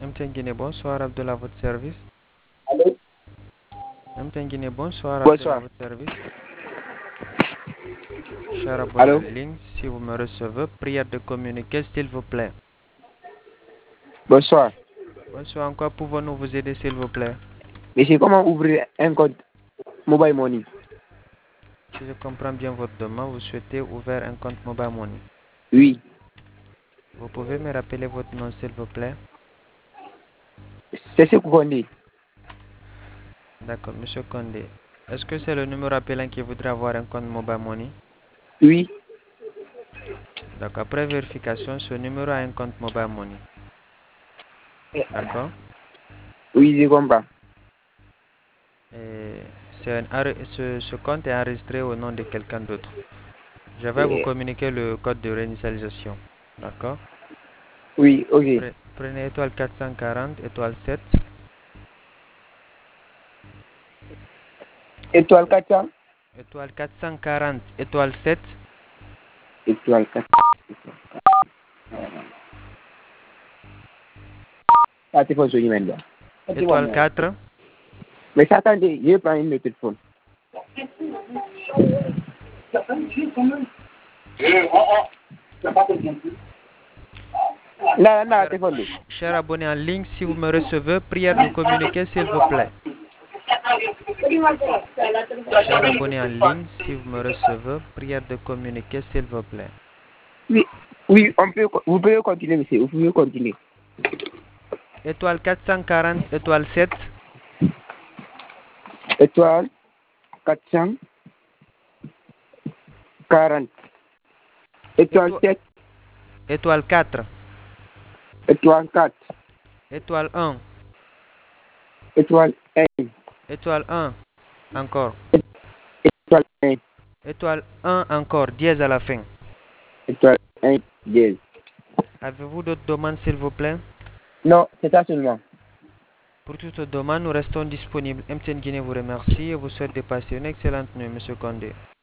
MTN Guinée, bonsoir, Abdullah, à votre service. Allô? MTN Guinée, bonsoir, Abdullah, à Bonsoir. votre service. Cher abonné en Allô? ligne, si vous me recevez, prière de communiquer, s'il vous plaît. Bonsoir. Bonsoir, en quoi pouvons-nous vous aider, s'il vous plaît? Monsieur, comment ouvrir un compte Mobile Money? Si je comprends bien votre demande, vous souhaitez ouvrir un compte Mobile Money. Oui. Vous pouvez me rappeler votre nom, s'il vous plaît? C'est ce qu'on dit. D'accord, Monsieur Condé. Est-ce que c'est le numéro appelant qui voudrait avoir un compte Mobile Money? Oui. D'accord, après vérification, ce numéro a un compte Mobile Money. D'accord? Oui, je comprends. Et ce compte est enregistré au nom de quelqu'un d'autre. Je vais vous communiquer le code de réinitialisation. D'accord? Oui, ok. Prenez étoile 440, étoile 7. Étoile 400. Étoile 440, étoile 7. Étoile 4. Ah, c'est pas ce numéro. Étoile 4. Mais attendez, je vais prendre une autre téléphone. Non, non, téléphone. Cher abonné en ligne, si vous me recevez, prière de communiquer, s'il vous plaît. Cher abonné en ligne, si vous me recevez, prière de communiquer, s'il vous plaît. Oui, oui, vous pouvez continuer, monsieur. Vous pouvez continuer. Étoile 440, étoile 7. Étoile 440. Étoile 7. Étoile 4. Étoile 4. Étoile 1. Étoile 1. Étoile 1. Encore. Étoile 1. Étoile 1 encore, dièse à la fin. Étoile 1, 10. Avez-vous d'autres demandes, s'il vous plaît? Non, c'est ça seulement. Pour toute demande, nous restons disponibles. MTN Guinée vous remercie et vous souhaite de passer une excellente nuit, Monsieur Condé.